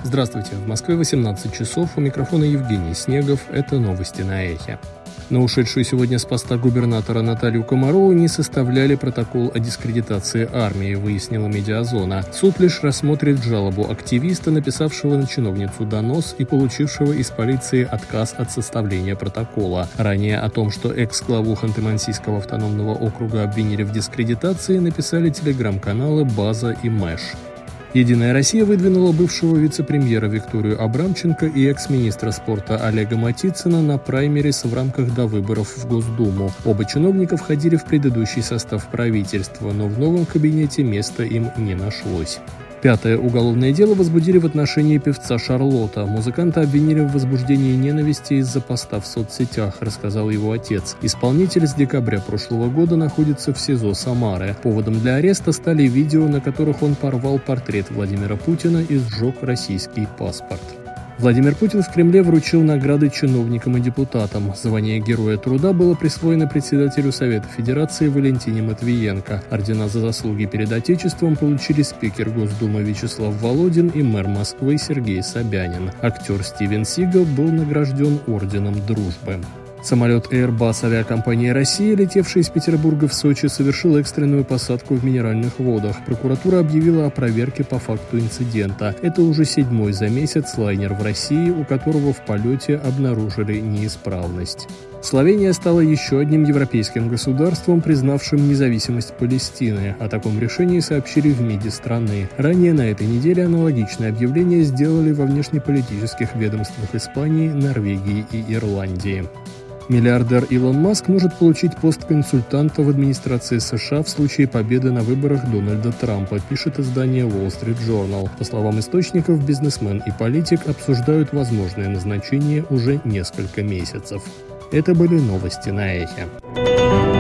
Здравствуйте, в Москве 18 часов, у микрофона Евгений Снегов, это новости на Эхе. На ушедшую сегодня с поста губернатора Наталью Комарову не составляли протокол о дискредитации армии, выяснила Медиазона. Суд лишь рассмотрит жалобу активиста, написавшего на чиновницу донос и получившего из полиции отказ от составления протокола. Ранее о том, что экс-главу Ханты-Мансийского автономного округа обвинили в дискредитации, написали телеграм-каналы «База» и «Мэш». «Единая Россия» выдвинула бывшего вице-премьера Викторию Абрамченко и экс-министра спорта Олега Матицына на праймерис в рамках довыборов в Госдуму. Оба чиновника входили в предыдущий состав правительства, но в новом кабинете места им не нашлось. Пятое уголовное дело возбудили в отношении певца Шарлота. Музыканта обвинили в возбуждении ненависти из-за поста в соцсетях, рассказал его отец. Исполнитель с декабря прошлого года находится в СИЗО Самары. Поводом для ареста стали видео, на которых он порвал портрет Владимира Путина и сжег российский паспорт. Владимир Путин в Кремле вручил награды чиновникам и депутатам. Звание Героя труда было присвоено председателю Совета Федерации Валентине Матвиенко. Ордена за заслуги перед Отечеством получили спикер Госдумы Вячеслав Володин и мэр Москвы Сергей Собянин. Актер Стивен Сигал был награжден Орденом Дружбы. Самолет Airbus авиакомпании «Россия», летевший из Петербурга в Сочи, совершил экстренную посадку в Минеральных водах. Прокуратура объявила о проверке по факту инцидента. Это уже 7-й за месяц лайнер в России, у которого в полете обнаружили неисправность. Словения стала еще одним европейским государством, признавшим независимость Палестины. О таком решении сообщили в МИДе страны. Ранее на этой неделе аналогичное объявление сделали во внешнеполитических ведомствах Испании, Норвегии и Ирландии. Миллиардер Илон Маск может получить пост консультанта в администрации США в случае победы на выборах Дональда Трампа, пишет издание Wall Street Journal. По словам источников, бизнесмен и политик обсуждают возможное назначение уже несколько месяцев. Это были новости на Эхе.